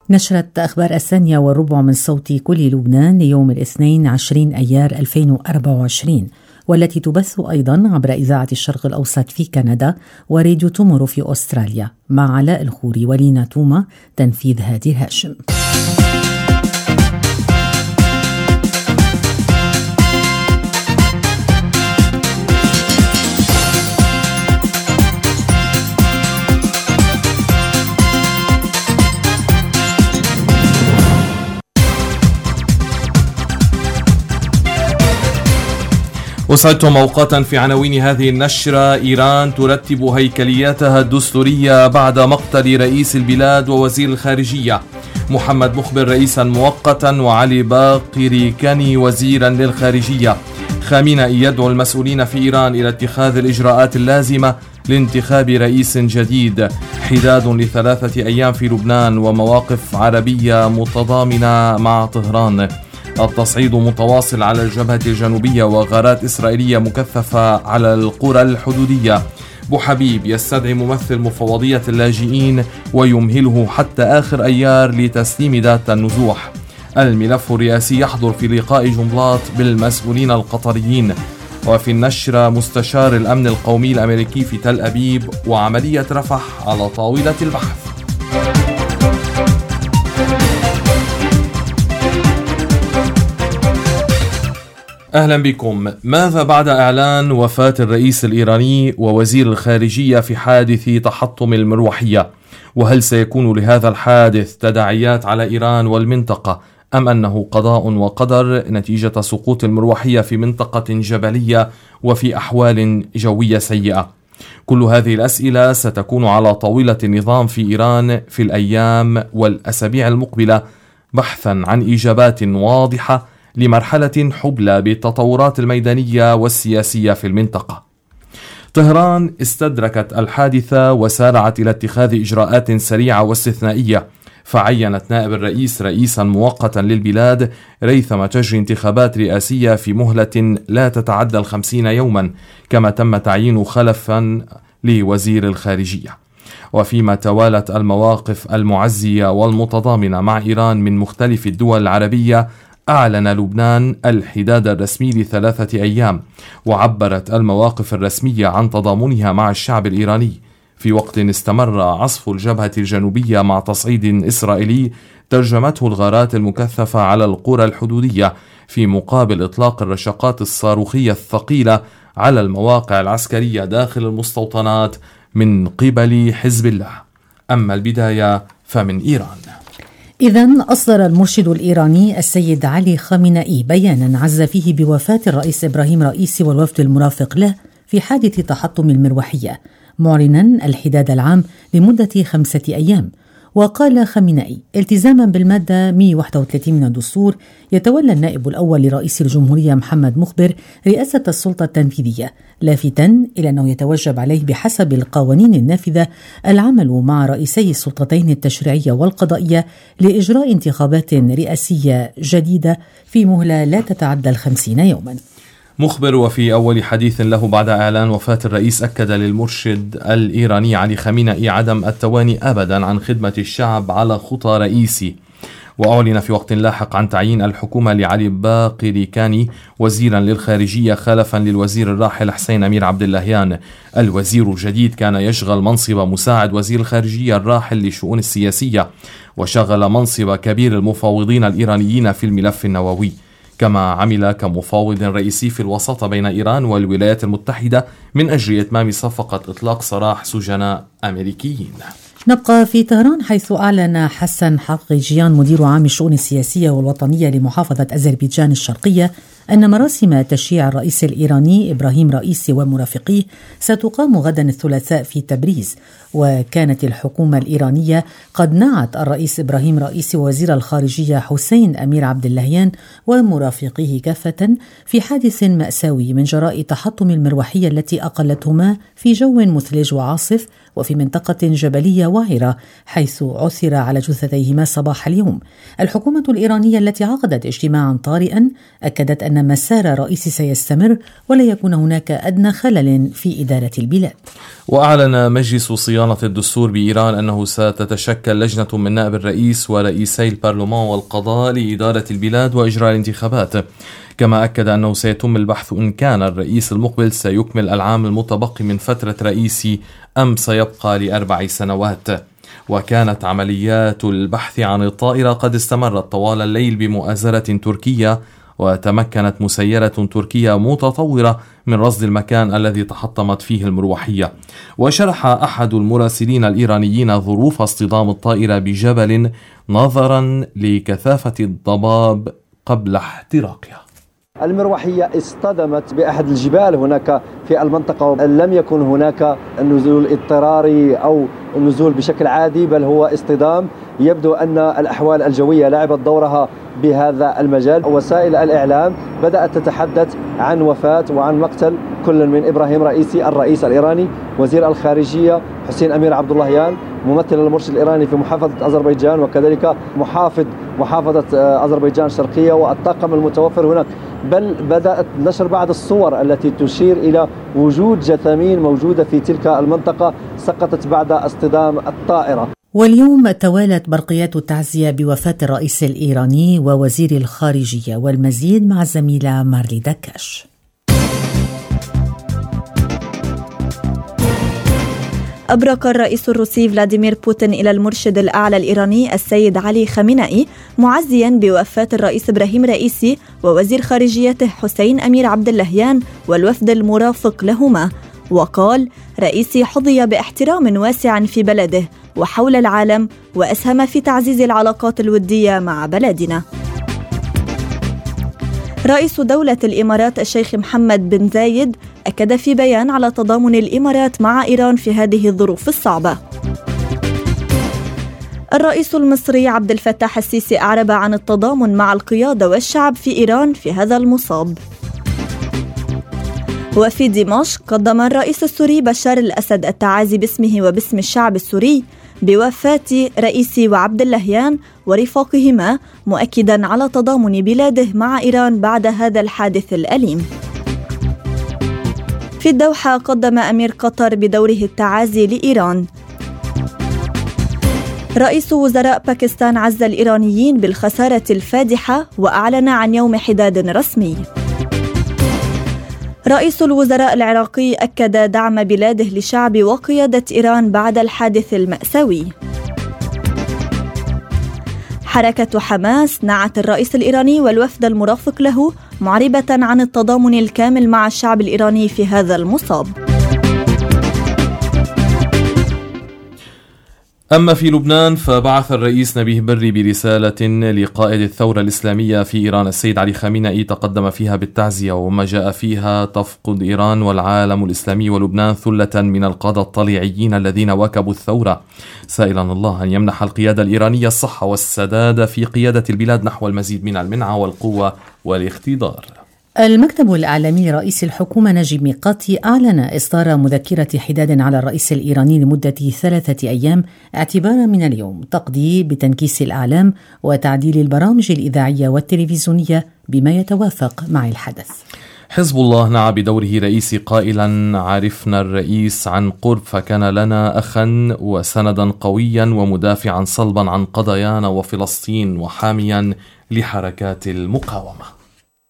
نشرت أخبار 2:15 من صوت كل لبنان ليوم الاثنين 20 أيار 2024، والتي تبث أيضا عبر إذاعة الشرق الأوسط في كندا وراديو تومورو في أستراليا، مع علاء الخوري ولينا توما، تنفيذ هادي هاشم. وصلتم أوقاتا في عناوين هذه النشرة. إيران ترتب هيكلياتها الدستورية بعد مقتل رئيس البلاد ووزير الخارجية. محمد مخبر رئيسا مؤقتا وعلي باقر كاني وزيرا للخارجية. خامنئي يدعو المسؤولين في إيران إلى اتخاذ الإجراءات اللازمة لانتخاب رئيس جديد. حداد ل3 أيام في لبنان ومواقف عربية متضامنة مع طهران. التصعيد متواصل على الجبهة الجنوبية وغارات إسرائيلية مكثفة على القرى الحدودية. بوحبيب يستدعي ممثل مفوضية اللاجئين ويمهله حتى آخر أيار لتسليم داتا النزوح. الملف الرئاسي يحضر في لقاء جنبلاط بالمسؤولين القطريين. وفي النشرة مستشار الأمن القومي الأمريكي في تل أبيب وعملية رفح على طاولة البحث. أهلا بكم. ماذا بعد إعلان وفاة الرئيس الإيراني ووزير الخارجية في حادث تحطم المروحية؟ وهل سيكون لهذا الحادث تداعيات على إيران والمنطقة، أم أنه قضاء وقدر نتيجة سقوط المروحية في منطقة جبلية وفي أحوال جوية سيئة؟ كل هذه الأسئلة ستكون على طاولة النظام في إيران في الأيام والأسابيع المقبلة، بحثا عن إجابات واضحة لمرحلة حبلى بالتطورات الميدانية والسياسية في المنطقة. طهران استدركت الحادثة وسارعت إلى اتخاذ إجراءات سريعة واستثنائية، فعينت نائب الرئيس رئيسا مؤقتا للبلاد ريثما تجري انتخابات رئاسية في مهلة لا تتعدى 50 يوما، كما تم تعيين خلفا لوزير الخارجية. وفيما توالت المواقف المعزية والمتضامنة مع إيران من مختلف الدول العربية، أعلن لبنان الحداد الرسمي ل3 أيام، وعبرت المواقف الرسمية عن تضامنها مع الشعب الإيراني، في وقت استمر عصف الجبهة الجنوبية مع تصعيد إسرائيلي ترجمته الغارات المكثفة على القرى الحدودية، في مقابل إطلاق الرشقات الصاروخية الثقيلة على المواقع العسكرية داخل المستوطنات من قبل حزب الله. أما البداية فمن إيران. إذن أصدر المرشد الإيراني السيد علي خامنئي بيانا عز فيه بوفاة الرئيس إبراهيم رئيسي والوفد المرافق له في حادث تحطم المروحية، معلنا الحداد العام لمدة 5 أيام. وقال خامنئي: التزاما بالمادة 131 من الدستور، يتولى النائب الأول لرئيس الجمهورية محمد مخبر رئاسة السلطة التنفيذية، لافتا إلى أنه يتوجب عليه بحسب القوانين النافذة العمل مع رئيسي السلطتين التشريعية والقضائية لإجراء انتخابات رئاسية جديدة في مهلة لا تتعدى 50 يوما. مخبر وفي أول حديث له بعد إعلان وفاة الرئيس أكد للمرشد الإيراني علي خامنئي عدم التواني أبدا عن خدمة الشعب على خطى رئيسي. وأعلن في وقت لاحق عن تعيين الحكومة لعلي باقر كاني وزيرا للخارجية خلفا للوزير الراحل حسين أمير عبد اللهيان. الوزير الجديد كان يشغل منصب مساعد وزير الخارجية الراحل للشؤون السياسية، وشغل منصب كبير المفاوضين الإيرانيين في الملف النووي، كما عمل كمفاوض رئيسي في الوساطة بين إيران والولايات المتحدة من أجل إتمام صفقة إطلاق سراح سجناء أمريكيين. نبقى في طهران، حيث أعلن حسن حقيجيان مدير عام الشؤون السياسية والوطنية لمحافظة أذربيجان الشرقية أن مراسم تشييع الرئيس الإيراني إبراهيم رئيسي ومرافقيه ستقام غدا الثلاثاء في تبريز. وكانت الحكومة الإيرانية قد نعت الرئيس إبراهيم رئيسي ووزير الخارجية حسين أمير عبد اللهيان ومرافقيه كافة في حادث مأساوي من جراء تحطم المروحية التي أقلتهما في جو مثلج وعاصف وفي منطقة جبلية وعرة، حيث عثر على جثتيهما صباح اليوم. الحكومة الإيرانية التي عقدت اجتماعا طارئا أكدت أن أن مسار الرئيس سيستمر ولا يكون هناك أدنى خلل في إدارة البلاد. وأعلن مجلس صيانة الدستور بإيران أنه ستتشكل لجنة من نائب الرئيس ورئيسي البرلمان والقضاء لإدارة البلاد وإجراء الانتخابات. كما أكد أنه سيتم البحث إن كان الرئيس المقبل سيكمل العام المتبقي من فترة رئيسي أم سيبقى ل4 سنوات. وكانت عمليات البحث عن الطائرة قد استمرت طوال الليل بمؤازرة تركية، وتمكنت مسيرة تركية متطورة من رصد المكان الذي تحطمت فيه المروحية. وشرح أحد المراسلين الإيرانيين ظروف اصطدام الطائرة بجبل نظرا لكثافة الضباب قبل احتراقها. المروحية اصطدمت بأحد الجبال هناك في المنطقة، لم يكن هناك نزول اضطراري أو نزول بشكل عادي، بل هو اصطدام. يبدو أن الأحوال الجوية لعبت دورها بهذا المجال. وسائل الإعلام بدأت تتحدث عن وفاة وعن مقتل كل من إبراهيم رئيسي الرئيس الإيراني، وزير الخارجية حسين أمير عبد اللهيان، ممثل المرشد الإيراني في محافظة أذربيجان، وكذلك محافظة أذربيجان الشرقية، والطاقم المتوفر هناك. بل بدأت نشر بعض الصور التي تشير إلى وجود جثامين موجودة في تلك المنطقة سقطت بعد اصطدام الطائرة. واليوم توالت برقيات التعزية بوفاة الرئيس الإيراني ووزير الخارجية، والمزيد مع الزميلة مارلي دكاش. أبرق الرئيس الروسي فلاديمير بوتين إلى المرشد الأعلى الإيراني السيد علي خامنئي معزيا بوفاة الرئيس إبراهيم رئيسي ووزير خارجيته حسين أمير عبد اللهيان والوفد المرافق لهما، وقال: رئيسي حظي باحترام واسع في بلده وحول العالم، وأسهم في تعزيز العلاقات الودية مع بلدنا. رئيس دولة الإمارات الشيخ محمد بن زايد أكد في بيان على تضامن الإمارات مع إيران في هذه الظروف الصعبة. الرئيس المصري عبد الفتاح السيسي أعرب عن التضامن مع القيادة والشعب في إيران في هذا المصاب. وفي دمشق قدم الرئيس السوري بشار الأسد التعازي باسمه وباسم الشعب السوري بوفاة رئيسي وعبد اللهيان ورفاقهما، مؤكدا على تضامن بلاده مع إيران بعد هذا الحادث الأليم. في الدوحة قدم أمير قطر بدوره التعازي لإيران. رئيس وزراء باكستان عزى الإيرانيين بالخسارة الفادحة وأعلن عن يوم حداد رسمي. رئيس الوزراء العراقي أكد دعم بلاده لشعب وقيادة إيران بعد الحادث المأساوي. حركة حماس نعت الرئيس الإيراني والوفد المرافق له، معربة عن التضامن الكامل مع الشعب الإيراني في هذا المصاب. أما في لبنان فبعث الرئيس نبيه بري برسالة لقائد الثورة الإسلامية في إيران السيد علي خامنئي تقدم فيها بالتعزية، وما جاء فيها تفقد إيران والعالم الإسلامي ولبنان ثلة من القادة الطليعيين الذين واكبوا الثورة، سائلا الله أن يمنح القيادة الإيرانية الصحة والسداد في قيادة البلاد نحو المزيد من المنعة والقوة والاقتدار. المكتب الإعلامي لرئيس الحكومة نجيب ميقاتي أعلن إصدار مذكرة حداد على الرئيس الإيراني لمدة 3 أيام اعتبارا من اليوم، تقضي بتنكيس الأعلام وتعديل البرامج الإذاعية والتلفزيونية بما يتوافق مع الحدث. حزب الله نعى بدوره رئيسي قائلا: عرفنا الرئيس عن قرب فكان لنا أخا وسندا قويا ومدافعا صلبا عن قضايانا وفلسطين وحاميا لحركات المقاومة.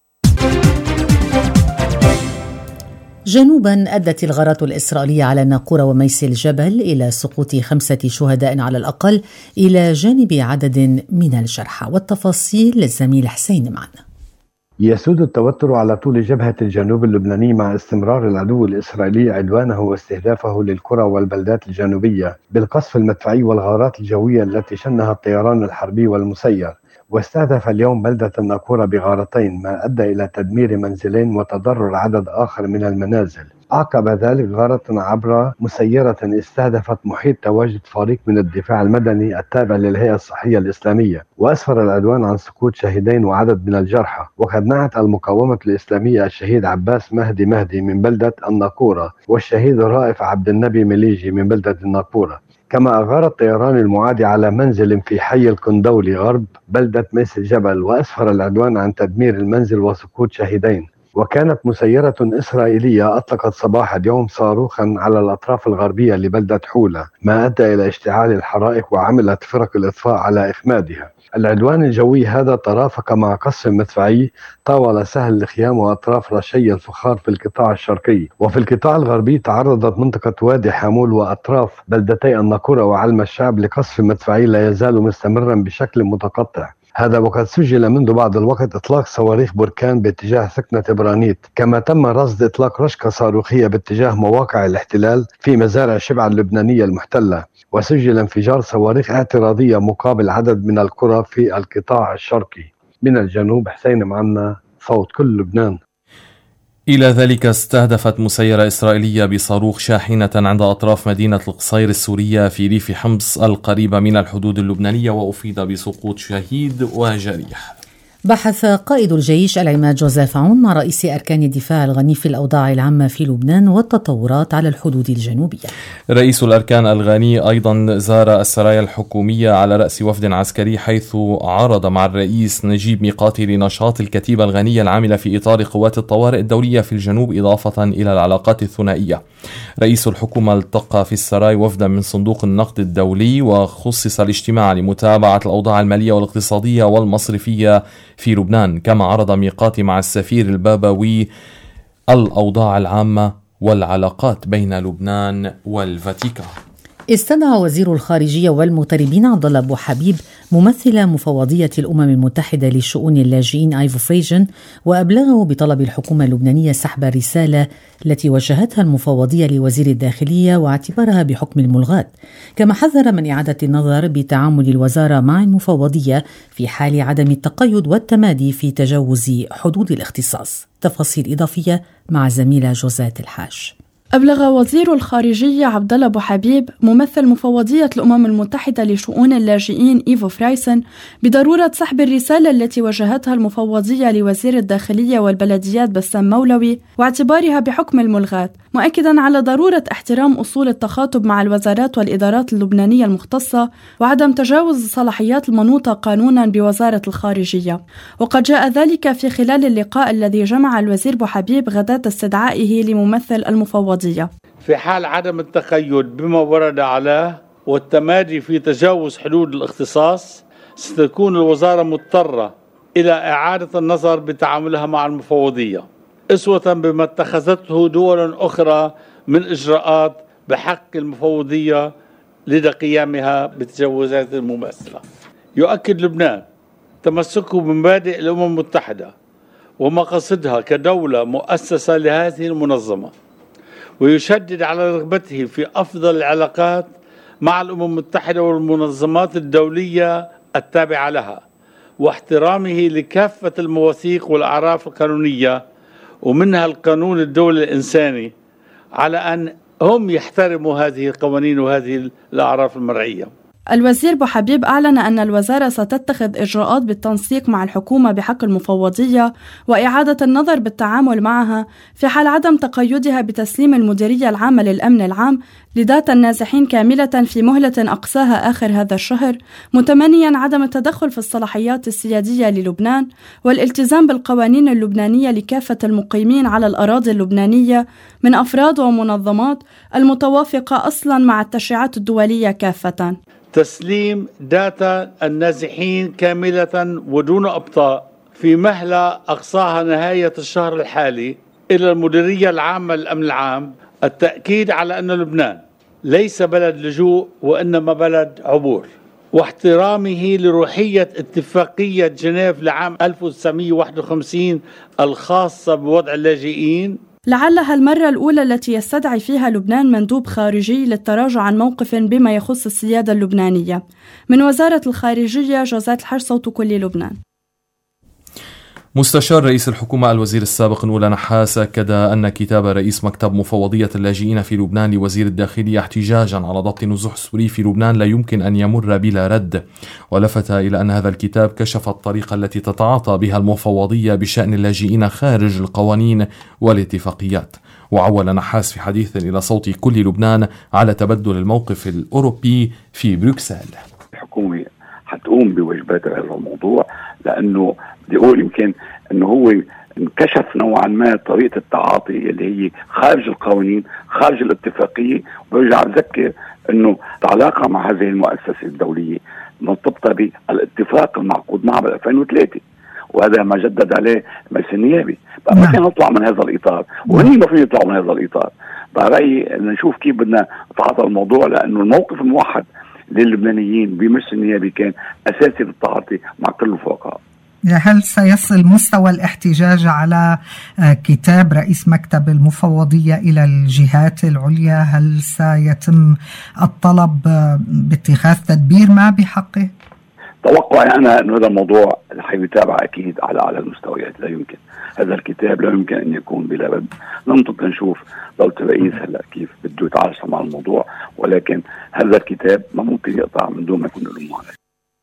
جنوبا أدت الغارات الإسرائيلية على الناقورة وميس الجبل إلى سقوط 5 شهداء على الأقل، إلى جانب عدد من الجرحى. والتفاصيل للزميل حسين معنا. يسود التوتر على طول جبهة الجنوب اللبناني مع استمرار العدو الإسرائيلي عدوانه واستهدافه للقرى والبلدات الجنوبية بالقصف المدفعي والغارات الجوية التي شنها الطيران الحربي والمسير. واستهدف اليوم بلدة الناقورة بغارتين، ما أدى إلى تدمير منزلين وتضرر عدد آخر من المنازل. أعقب ذلك غارة عبر مسيرة استهدفت محيط تواجد فريق من الدفاع المدني التابع للهيئة الصحية الإسلامية، وأسفر العدوان عن سقوط شهيدين وعدد من الجرحى. وقد نعت المقاومة الإسلامية الشهيد عباس مهدي من بلدة الناقورة والشهيد رائف عبد النبي مليجي من بلدة الناقورة. كما أغار الطيران المعادي على منزل في حي الكندولي غرب بلدة ميس الجبل، وأسفر العدوان عن تدمير المنزل وسقوط شهيدين. وكانت مسيرة إسرائيلية أطلقت صباح اليوم صاروخا على الأطراف الغربية لبلدة حولة، ما أدى إلى اشتعال الحرائق وعملت فرق الإطفاء على إخمادها. العدوان الجوي هذا ترافق مع قصف مدفعي طاول سهل الخيام وأطراف رشي الفخار في القطاع الشرقي، وفي القطاع الغربي تعرضت منطقة وادي حامول وأطراف بلدتي الناقورة وعلم الشعب لقصف مدفعي لا يزال مستمرا بشكل متقطع. هذا وقد سجل منذ بعض الوقت إطلاق صواريخ بركان باتجاه سكنة برانيت، كما تم رصد إطلاق رشقة صاروخية باتجاه مواقع الاحتلال في مزارع شبعا اللبنانية المحتلة، وسجل انفجار صواريخ اعتراضية مقابل عدد من القرى في القطاع الشرقي. من الجنوب حسين معنا، صوت كل لبنان. إلى ذلك استهدفت مسيرة إسرائيلية بصاروخ شاحنة عند أطراف مدينة القصير السورية في ريف حمص القريبة من الحدود اللبنانية، وأفيد بسقوط شهيد وجريح. بحث قائد الجيش العماد جوزيف عون مع رئيس أركان الدفاع الغني في الأوضاع العامة في لبنان والتطورات على الحدود الجنوبية. رئيس الأركان الغني أيضا زار السرايا الحكومية على رأس وفد عسكري، حيث عرض مع الرئيس نجيب ميقاتي لنشاط الكتيبة الغنية العاملة في إطار قوات الطوارئ الدولية في الجنوب، إضافة إلى العلاقات الثنائية. رئيس الحكومة التقى في السراي وفدا من صندوق النقد الدولي، وخصص الاجتماع لمتابعة الأوضاع المالية والاقتصادية والمصرفية في لبنان. كما عرض ميقاتي مع السفير البابوي الأوضاع العامة والعلاقات بين لبنان والفاتيكان. استدعى وزير الخارجية والمغتربين عبدالله أبو حبيب ممثل مفوضية الأمم المتحدة لشؤون اللاجئين آيفو فريجن، وأبلغه بطلب الحكومة اللبنانية سحب الرسالة التي وجهتها المفوضية لوزير الداخلية واعتبارها بحكم الملغاة. كما حذر من إعادة النظر بتعامل الوزارة مع المفوضية في حال عدم التقيد والتمادي في تجاوز حدود الاختصاص. تفاصيل إضافية مع زميلة جوزات الحاج. أبلغ وزير الخارجية عبدالله أبو حبيب ممثل مفوضية الأمم المتحدة لشؤون اللاجئين آيفو فريجن بضرورة سحب الرسالة التي وجهتها المفوضية لوزير الداخلية والبلديات بسام مولوي واعتبارها بحكم الملغاة، مؤكدا على ضرورة احترام أصول التخاطب مع الوزارات والإدارات اللبنانية المختصة وعدم تجاوز الصلاحيات المنوطة قانونا بوزارة الخارجية. وقد جاء ذلك في خلال اللقاء الذي جمع الوزير أبو حبيب غداة استدعائه لممثل المفوضية. في حال عدم التقيد بما ورد عليه والتمادي في تجاوز حدود الاختصاص، ستكون الوزارة مضطرة إلى إعادة النظر بتعاملها مع المفوضية، أسوة بما اتخذته دول أخرى من إجراءات بحق المفوضية لدى قيامها بتجاوزات مماثلة. يؤكد لبنان تمسكه بمبادئ الأمم المتحدة ومقاصدها كدولة مؤسسة لهذه المنظمة، ويشدد على رغبته في أفضل العلاقات مع الأمم المتحدة والمنظمات الدولية التابعة لها، واحترامه لكافة المواثيق والأعراف القانونية ومنها القانون الدولي الإنساني، على أن هم يحترموا هذه القوانين وهذه الأعراف المرعية. الوزير أبو حبيب أعلن أن الوزارة ستتخذ إجراءات بالتنسيق مع الحكومة بحق المفوضية وإعادة النظر بالتعامل معها في حال عدم تقيدها بتسليم المديرية العامة للأمن العام لداتا النازحين كاملة في مهلة أقصاها آخر هذا الشهر، متمنيا عدم التدخل في الصلاحيات السيادية للبنان والالتزام بالقوانين اللبنانية لكافة المقيمين على الأراضي اللبنانية من أفراد ومنظمات المتوافقة أصلا مع التشريعات الدولية كافة. تسليم داتا النازحين كاملة ودون أبطاء في مهلة أقصاها نهاية الشهر الحالي إلى المديرية العامة للأمن العام. التأكيد على أن لبنان ليس بلد لجوء وإنما بلد عبور، واحترامه لروحية اتفاقية جنيف لعام 1951 الخاصة بوضع اللاجئين. لعلها المرة الأولى التي يستدعي فيها لبنان مندوب خارجي للتراجع عن موقف بما يخص السيادة اللبنانية. من وزارة الخارجية جوزات الحاج، صوت كل لبنان. مستشار رئيس الحكومة الوزير السابق نولا نحاس أكد أن كتاب رئيس مكتب مفوضية اللاجئين في لبنان لوزير الداخلية احتجاجا على ضبط النزوح السوري في لبنان لا يمكن أن يمر بلا رد، ولفت إلى أن هذا الكتاب كشف الطريقة التي تتعاطى بها المفوضية بشأن اللاجئين خارج القوانين والاتفاقيات. وعول نحاس في حديث إلى صوت كل لبنان على تبدل الموقف الأوروبي في بروكسل. الحكومة حتقوم بواجباتها بهذا الموضوع، لأنه بدي أقول يمكن أنه هو انكشف نوعا ما طريقة التعاطي اللي هي خارج القوانين خارج الاتفاقية. وبرجع بذكر أنه العلاقة مع هذه المؤسسة الدولية مرتبطة بالاتفاق المعقود معها بال 2003، وهذا ما جدد عليه مجلس النيابي. ما كان نطلع من هذا الإطار، وهني المفروض يطلعوا من هذا الإطار. برأيي نشوف كيف بدنا نتعاطى الموضوع، لأنه الموقف الموحد للبنانيين بمجلس النيابي كان أساسي للتعاطي مع كل الفوقات. هل سيصل مستوى الاحتجاج على كتاب رئيس مكتب المفوضية إلى الجهات العليا؟ هل سيتم الطلب باتخاذ تدبير ما بحقه؟ توقعي أنا أن هذا الموضوع حيتابع أكيد على المستويات. لا يمكن هذا الكتاب لا يمكن أن يكون بلا رد. ننطق نشوف دولة الرئيس هلا كيف بده يتعايش مع الموضوع، ولكن هذا الكتاب ما ممكن يقطع من دون ما يكون له معالجة.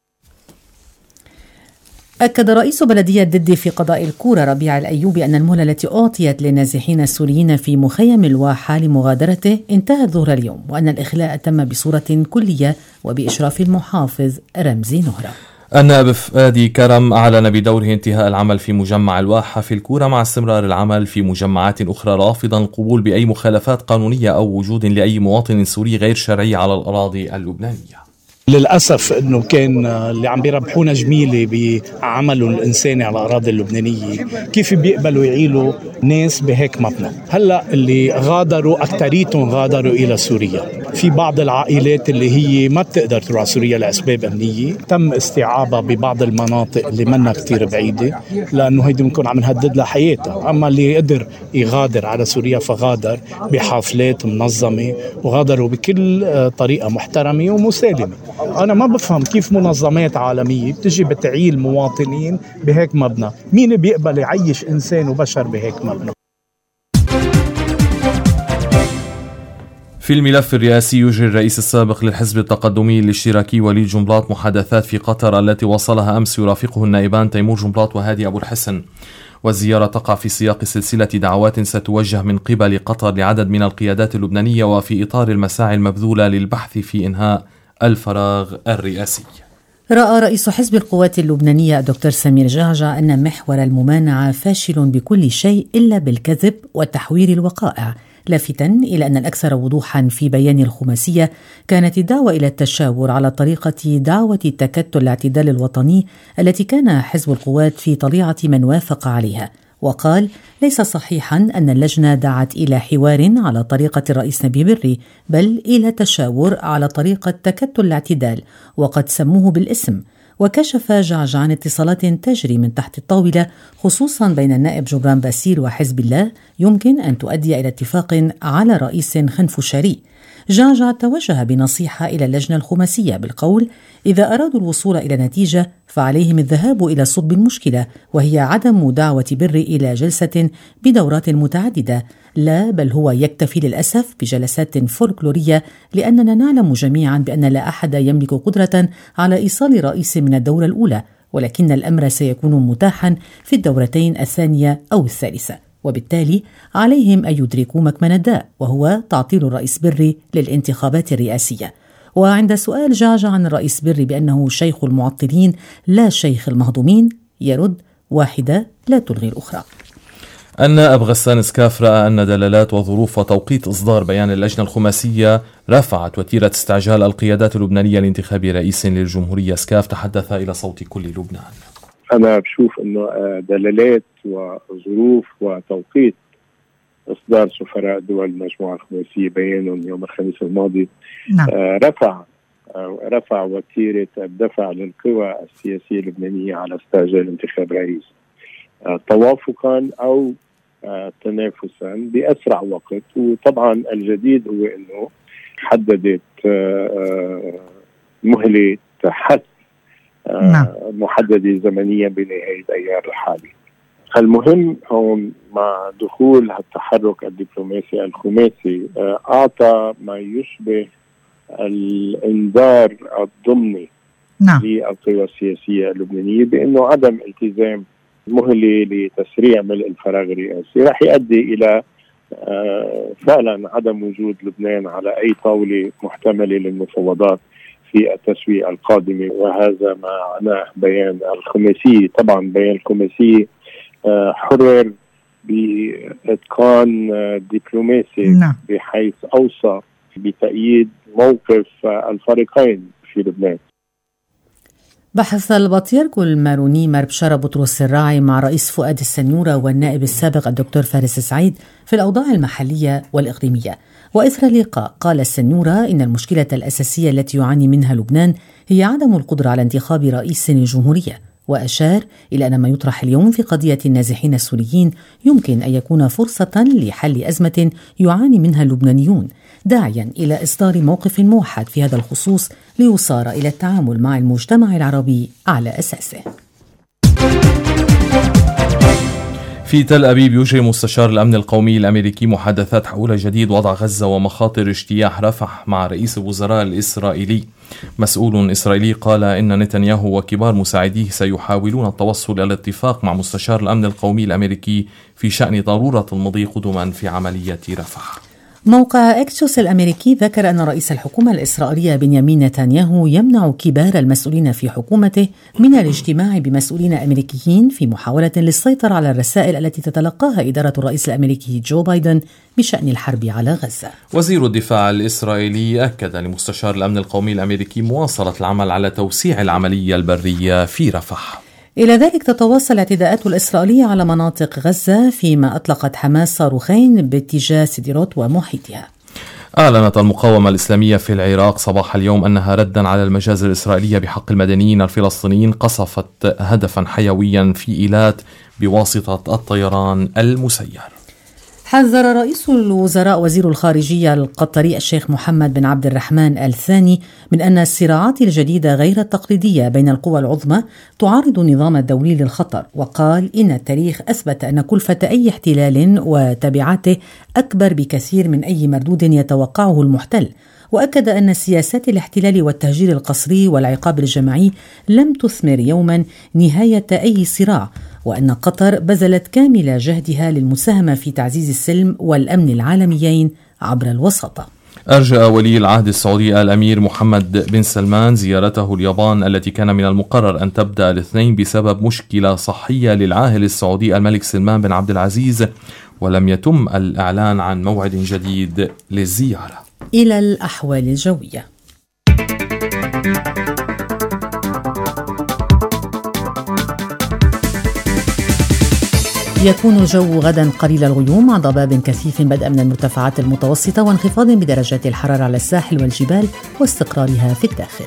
أكد رئيس بلدية ددي في قضاء الكورة ربيع الأيوبي أن المهلة التي أعطيت للنازحين السوريين في مخيم الواحة لمغادرته انتهت ظهر اليوم، وأن الإخلاء تم بصورة كلية وبإشراف المحافظ رمزي نهرة. النائب فادي كرم أعلن بدوره انتهاء العمل في مجمع الواحة في الكورة مع استمرار العمل في مجمعات أخرى، رافضا القبول بأي مخالفات قانونية أو وجود لأي مواطن سوري غير شرعي على الأراضي اللبنانية. للأسف أنه كان اللي عم بيربحونا جميلة بعمله الإنساني على الأراضي اللبنانية، كيف بيقبلوا يعيلوا ناس بهيك مبنى. هلأ اللي غادروا أكتريتهم غادروا إلى سوريا. في بعض العائلات اللي هي ما بتقدر تروح سوريا لأسباب أمنية تم استيعابها ببعض المناطق اللي منها كتير بعيدة، لأنه هيدي ممكن عم نهدد لها حياتها. أما اللي قدر يغادر على سوريا فغادر بحافلات منظمة وغادروا بكل طريقة محترمة ومسالمة. أنا ما بفهم كيف منظمات عالمية بتجي بتعيل مواطنين بهيك مبنى. مين بيقبل يعيش إنسان وبشر بهيك مبنى؟ في الملف الرئاسي يجري الرئيس السابق للحزب التقدمي الاشتراكي وليد جنبلاط محادثات في قطر التي وصلها أمس يرافقه النائبان تيمور جنبلاط وهادي أبو الحسن، والزيارة تقع في سياق سلسلة دعوات ستوجه من قبل قطر لعدد من القيادات اللبنانية وفي إطار المساعي المبذولة للبحث في إنهاء الفراغ الرئاسي. رأى رئيس حزب القوات اللبنانية الدكتور سمير جعجع أن محور الممانعة فاشل بكل شيء إلا بالكذب وتحوير الوقائع، لافتا إلى أن الأكثر وضوحا في بيان الخماسية كانت الدعوة إلى التشاور على طريقة دعوة تكتل الاعتدال الوطني التي كان حزب القوات في طليعة من وافق عليها، وقال ليس صحيحا أن اللجنة دعت إلى حوار على طريقة الرئيس نبيه بري، بل إلى تشاور على طريقة تكتل الاعتدال، وقد سموه بالاسم. وكشف جعجع عن اتصالات تجري من تحت الطاولة خصوصا بين النائب جبران باسيل وحزب الله يمكن أن تؤدي إلى اتفاق على رئيس خنفشاري. جعجع توجه بنصيحة إلى اللجنة الخماسية بالقول إذا أرادوا الوصول إلى نتيجة فعليهم الذهاب إلى صلب المشكلة، وهي عدم دعوة بري إلى جلسة بدورات متعددة، لا بل هو يكتفي للأسف بجلسات فولكلورية، لأننا نعلم جميعا بأن لا أحد يملك قدرة على إيصال رئيس من الدورة الأولى، ولكن الأمر سيكون متاحا في الدورتين الثانية أو الثالثة، وبالتالي عليهم أن يدركوا مكمن الداء، وهو تعطيل الرئيس بري للانتخابات الرئاسية. وعند سؤال جعجع عن الرئيس بري بأنه شيخ المعطلين لا شيخ المهضومين، يرد واحدة لا تلغي الأخرى. النائب غسان سكاف رأى أن دلالات وظروف وتوقيت إصدار بيان اللجنة الخماسية رفعت وتيرة استعجال القيادات اللبنانية لانتخاب رئيس للجمهورية. سكاف تحدث إلى صوت كل لبنان. أنا بشوف أنه دلالات وظروف وتوقيت إصدار سفراء دول المجموعة الخماسية بيانهم يوم الخميس الماضي رفع وتيرة الدفع للقوى السياسية اللبنانية على استعجال انتخاب رئيس توافقا أو تنافسا بأسرع وقت. وطبعا الجديد هو أنه حددت مهلة حث محددة زمنيا بنهاية أيار الحالي. المهم هون مع دخول التحرك الدبلوماسي الخماسي أعطى ما يشبه الإنذار الضمني للقوى السياسية اللبنانية بأنه عدم التزام مهلة لتسريع ملء الفراغ الرئاسي رح يؤدي إلى فعلا عدم وجود لبنان على أي طاولة محتملة للمفاوضات في التسوية القادمة، وهذا ما عناه بيان الخماسية. طبعا بيان الخماسية حرر بإتقان دبلوماسي بحيث أوصى بتأييد موقف الفريقين في لبنان. بحث البطريرك الماروني مار بشارة بطرس الراعي مع رئيس فؤاد السنيورة والنائب السابق الدكتور فارس سعيد في الأوضاع المحلية والإقليمية. وإثر اللقاء قال السنيورة إن المشكلة الأساسية التي يعاني منها لبنان هي عدم القدرة على انتخاب رئيس للجمهورية، وأشار إلى أن ما يطرح اليوم في قضية النازحين السوريين يمكن أن يكون فرصة لحل أزمة يعاني منها اللبنانيون، داعيا إلى إصدار موقف موحد في هذا الخصوص ليصار إلى التعامل مع المجتمع العربي على أساسه. في تل أبيب يجري مستشار الأمن القومي الأمريكي محادثات حول جديد وضع غزة ومخاطر اجتياح رفح مع رئيس الوزراء الإسرائيلي. مسؤول إسرائيلي قال إن نتنياهو وكبار مساعديه سيحاولون التوصل إلى اتفاق مع مستشار الأمن القومي الأمريكي في شأن ضرورة المضي قدما في عملية رفح. موقع إكسوس الأمريكي ذكر أن رئيس الحكومة الإسرائيلية بنيامين نتنياهو يمنع كبار المسؤولين في حكومته من الاجتماع بمسؤولين أمريكيين في محاولة للسيطرة على الرسائل التي تتلقاها إدارة الرئيس الأمريكي جو بايدن بشأن الحرب على غزة. وزير الدفاع الإسرائيلي أكد لمستشار الأمن القومي الأمريكي مواصلة العمل على توسيع العملية البرية في رفح. إلى ذلك تتواصل الاعتداءات الإسرائيلية على مناطق غزة، فيما أطلقت حماس صاروخين باتجاه سديروت ومحيطها. أعلنت المقاومة الإسلامية في العراق صباح اليوم أنها ردا على المجازر الإسرائيلية بحق المدنيين الفلسطينيين قصفت هدفا حيويا في إيلات بواسطة الطيران المسير. حذر رئيس الوزراء وزير الخارجية القطري الشيخ محمد بن عبد الرحمن الثاني من أن الصراعات الجديدة غير التقليدية بين القوى العظمى تعرض النظام الدولي للخطر، وقال إن التاريخ أثبت أن كلفة أي احتلال وتبعاته أكبر بكثير من أي مردود يتوقعه المحتل. وأكد أن سياسات الاحتلال والتهجير القسري والعقاب الجماعي لم تثمر يوما نهاية أي صراع، وأن قطر بذلت كامل جهدها للمساهمة في تعزيز السلم والأمن العالميين عبر الوساطة. أرجأ ولي العهد السعودي الأمير محمد بن سلمان زيارته اليابان التي كان من المقرر أن تبدأ الاثنين بسبب مشكلة صحية للعاهل السعودي الملك سلمان بن عبد العزيز، ولم يتم الإعلان عن موعد جديد للزيارة. إلى الأحوال الجوية. يكون الجو غدا قليل الغيوم مع ضباب كثيف بدءا من المرتفعات المتوسطة وانخفاض بدرجات الحرارة على الساحل والجبال واستقرارها في الداخل.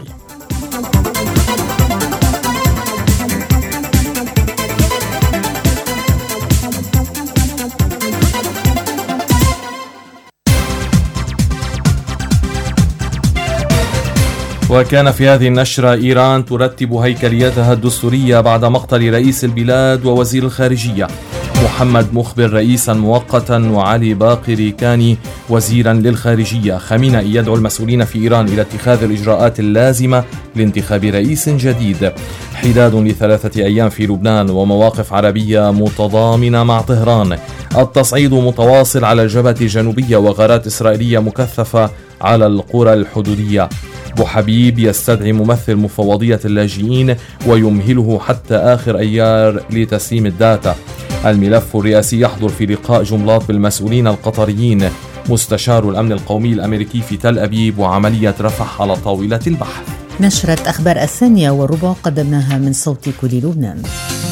وكان في هذه النشرة إيران ترتب هيكليتها الدستورية بعد مقتل رئيس البلاد ووزير الخارجية، محمد مخبر رئيسا مؤقتا وعلي باقر كاني وزيرا للخارجية. خامنئي يدعو المسؤولين في إيران إلى اتخاذ الإجراءات اللازمة لانتخاب رئيس جديد. حداد ل3 أيام في لبنان ومواقف عربية متضامنة مع طهران. التصعيد متواصل على الجبهة الجنوبية وغارات إسرائيلية مكثفة على القرى الحدودية. أبو حبيب يستدعي ممثل مفوضية اللاجئين ويمهله حتى آخر أيار لتسليم الداتا. الملف الرئاسي يحضر في لقاء جملات بالمسؤولين القطريين. مستشار الأمن القومي الأمريكي في تل أبيب وعملية رفح على طاولة البحث. نشرة أخبار 2:15 قدمناها من صوت كل لبنان.